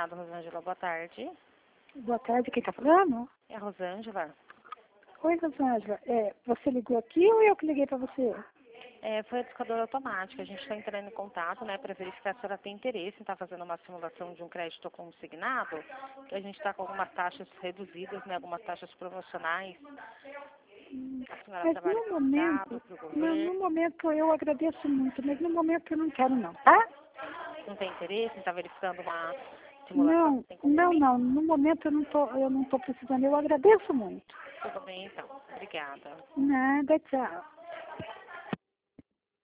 Consignado, Rosângela, boa tarde. Boa tarde, quem está falando? É a Rosângela. Oi, Rosângela. Você ligou aqui ou eu que liguei para você? Foi a discadora automática. A gente está entrando em contato, né, para verificar se ela tem interesse em estar fazendo uma simulação de um crédito consignado, que a gente está com algumas taxas reduzidas, né, algumas taxas promocionais. A senhora Mas trabalha no para o Estado, momento, para o no governo. momento eu agradeço muito, mas no momento eu não quero não, tá? Não tem interesse em estar verificando uma simulação? Não, Tem não, compromisso? não. No momento eu não tô precisando. Eu agradeço muito. Tudo bem, então. Obrigada. Nada, tchau.